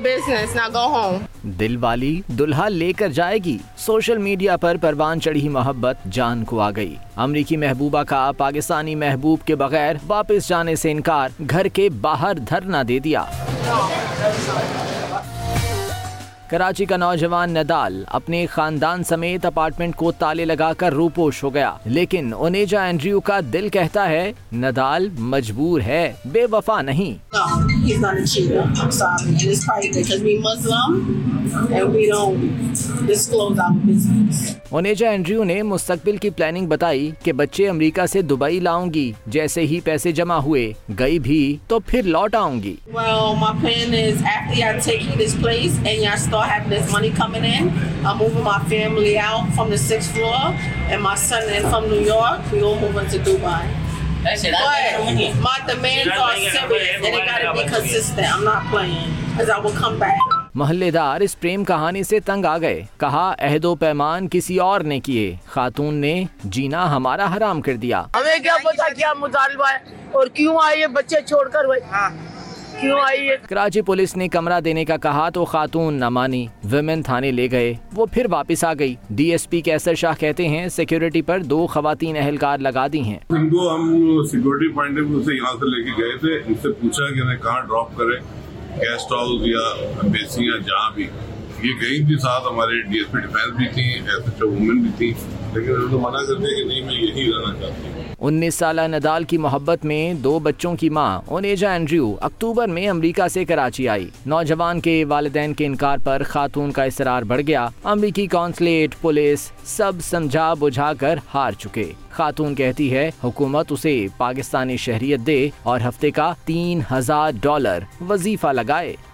business. Now go home. दिल वाली दुल्हा लेकर जाएगी। सोशल मीडिया पर परवान चढ़ी मोहब्बत जान को आ गई। अमरीकी महबूबा का पाकिस्तानी महबूब के बगैर वापस जाने से इनकार, घर के बाहर धरना दे दिया। कराची का नौजवान नदाल अपने खानदान समेत अपार्टमेंट को ताले लगाकर रूपोश हो गया, लेकिन ओनेजा एंड्रयू का दिल कहता है नदाल मजबूर है, बेवफा नहीं। ओनेजा एंड्रयू ने मुस्तकबिल की प्लानिंग बताई कि बच्चे अमेरिका से दुबई लाऊंगी, जैसे ही पैसे जमा हुए गई भी तो फिर लौट आऊंगी। Having this money coming in, I'm moving my family out from the 6th floor, and my son is from New York. We all moving to Dubai. But my demands are serious, and they gotta be consistent. I'm not playing, because I will come back. मोहल्लेदार इस प्रेम कहानी से तंग आ गए। कहा अहदो पैमान किसी और ने किए, खातून ने जीना हमारा हराम कर दिया। हमें क्या पता क्या मुतालबा है और क्यों आई है बच्चे छोड़कर भाई, क्यों आई है। कराची पुलिस ने कमरा देने का कहा तो खातून न मानी, विमेन थाने ले गए, वो फिर वापस आ गई। डीएसपी कैसर शाह कहते हैं सिक्योरिटी पर 2 खवातीन एहलकार लगा दी हैं। इनको हम सिक्योरिटी पॉइंट ऑफ व्यू से यहाँ से लेके गए थे, इनसे पूछा कि इन्हें कहाँ ड्रॉप करें, गेस्ट हाउस या एम्बेसी या जहाँ भी। ये गई थी, साथ हमारे डीएसपी डिफेंस भी थी, एसएचओ वुमेन भी थी, लेकिन उनको मना कर दिया कि नहीं मैं यही रहना चाहती हूँ। 19 साला नदाल की मोहब्बत में 2 बच्चों की मां ओनेजा एंड्रयू अक्टूबर में अमेरिका से कराची आई। नौजवान के वालिदैन के इनकार पर खातून का इसरार बढ़ गया। अमेरिकी कॉन्सुलेट, पुलिस सब समझा बुझा कर हार चुके। खातून कहती है हुकूमत उसे पाकिस्तानी शहरियत दे और हफ्ते का $3000 वजीफा लगाए।